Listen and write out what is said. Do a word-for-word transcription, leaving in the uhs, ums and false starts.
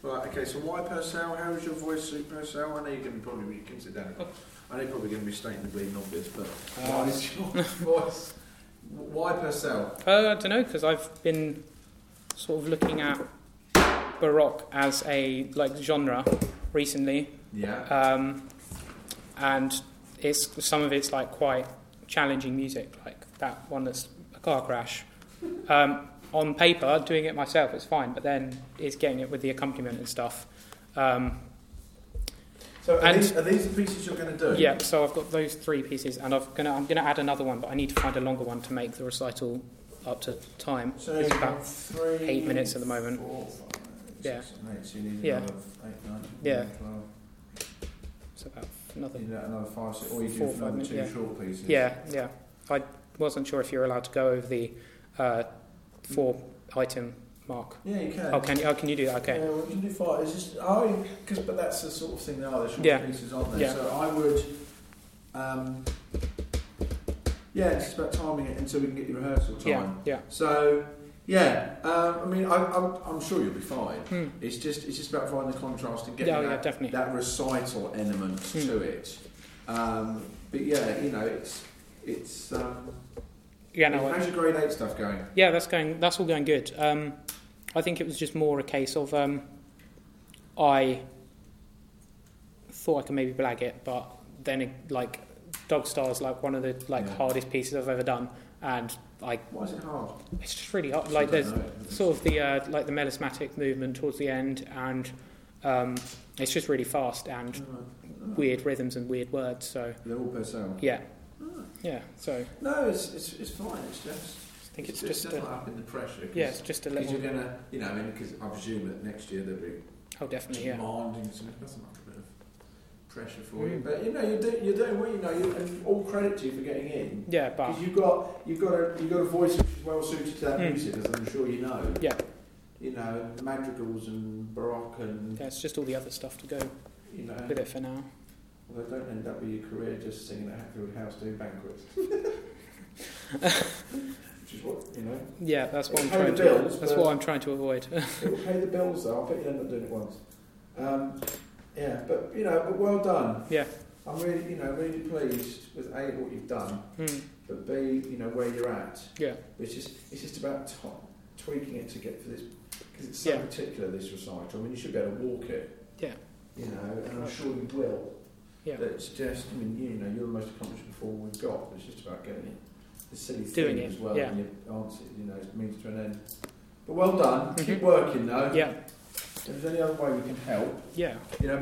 Right, okay, so why Purcell? How is your voice suit Purcell? I know you're going to probably be considered. I know you're probably going to be stating the bleeding obvious, but uh, why is your voice? Why Purcell? Uh, I don't know, because I've been sort of looking at Baroque as a like genre recently. Yeah. Um, and it's some of it's like quite challenging music, like that one that's a car crash. Um, on paper, doing it myself is fine, but then it's getting it with the accompaniment and stuff. Um, so are, and, these, are these the pieces you're going to do? Yeah, so I've got those three pieces, and I've gonna, I'm going to add another one, but I need to find a longer one to make the recital up to time. So it's about three, eight minutes at the moment. Four, five, yeah. Six, and eight, so you need yeah. another eight, nine, yeah. twelve. It's about another, you need another five, six, or you four, do five another two minutes, yeah. short pieces. Yeah, yeah. I wasn't sure if you're allowed to go over the uh, four item mark. Yeah, you can. Oh, can you? Oh, can you do that? Okay. Yeah, well, you can do five. It's just oh, because but that's the sort of thing there are. There's short yeah. pieces on there. Yeah. So I would, um, yeah, it's just about timing it until we can get your rehearsal time. Yeah. Yeah. So yeah, um, I mean, I, I'm, I'm sure you'll be fine. Mm. It's just it's just about finding the contrast and getting yeah, that, yeah, definitely. that recital element mm. to it. Um, but yeah, you know, it's it's. Um, yeah, no. How's your grade eight stuff going? Yeah, that's going. That's all going good. Um, I think it was just more a case of um, I thought I could maybe blag it, but then it, like Dog Star is like one of the like yeah. hardest pieces I've ever done, and I. Why is it hard? It's just really hard. Like there's sort of the uh, like the melismatic movement towards the end, and um, it's just really fast and oh, oh. weird rhythms and weird words. So they're all per sound. yeah, oh. yeah. So no, it's it's it's fine. It's just. I think it's, it's just, just a, up in the pressure. Yeah, it's just a little. Because you're gonna, you know, I mean, because I presume that next year they'll be oh, definitely, yeah. demanding some. That's not a bit of pressure for mm. you, but you know, you're doing, you're doing well. You know, you, and all credit to you for getting in. Yeah, but because you've got you've got a you've got a voice which is well suited to that mm. music, as I'm sure you know. Yeah. You know, madrigals and baroque and. Yeah, it's just all the other stuff to go. You know. With it for now. Well, don't end up with your career just singing at Hatfield House doing banquets. Which is what, you know. Yeah, that's what I'm pay trying the to. bills, That's what I'm trying to avoid. It will pay the bills, though. I bet you end up doing it once. Um, yeah, but you know, but well done. Yeah. I'm really, you know, really pleased with A, what you've done, mm. but B, you know, where you're at. Yeah. It's just, it's just about t- tweaking it to get for this, because it's so yeah. particular, this recital. I mean, you should be able to walk it. Yeah. You know, and I'm sure you will. Yeah. It's just, I mean, you know, you're the most accomplished performer we've got. It's just about getting it. The silly Doing thing it, as well, yeah. and your answer, you know, it means to an end. But well done. Mm-hmm. Keep working, though. Yeah. If there's any other way we can help, Yeah. you know.